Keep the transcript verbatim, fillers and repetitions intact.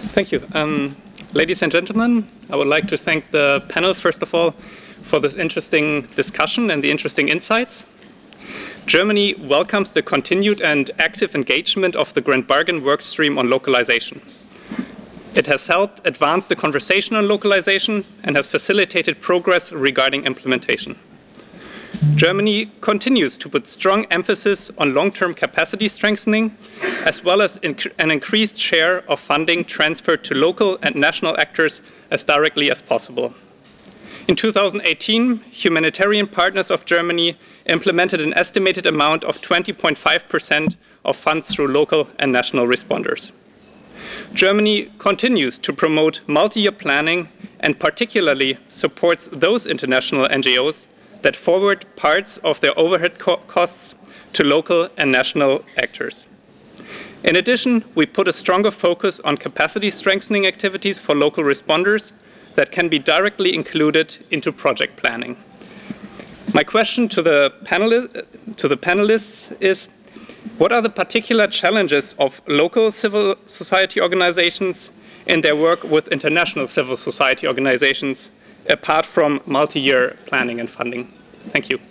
Thank you. Um, ladies and gentlemen, I would like to thank the panel, first of all, for this interesting discussion and the interesting insights. Germany welcomes the continued and active engagement of the Grand Bargain workstream on localization. It has helped advance the conversation on localization and has facilitated progress regarding implementation. Germany continues to put strong emphasis on long-term capacity strengthening, as well as inc- an increased share of funding transferred to local and national actors as directly as possible. In two thousand eighteen, humanitarian partners of Germany implemented an estimated amount of twenty point five percent of funds through local and national responders. Germany continues to promote multi-year planning and particularly supports those international N G Os that forward parts of their overhead co- costs to local and national actors. In addition, we put a stronger focus on capacity strengthening activities for local responders that can be directly included into project planning. My question to the, paneli- to the panelists is, what are the particular challenges of local civil society organizations in their work with international civil society organizations, apart from multi-year planning and funding? Thank you.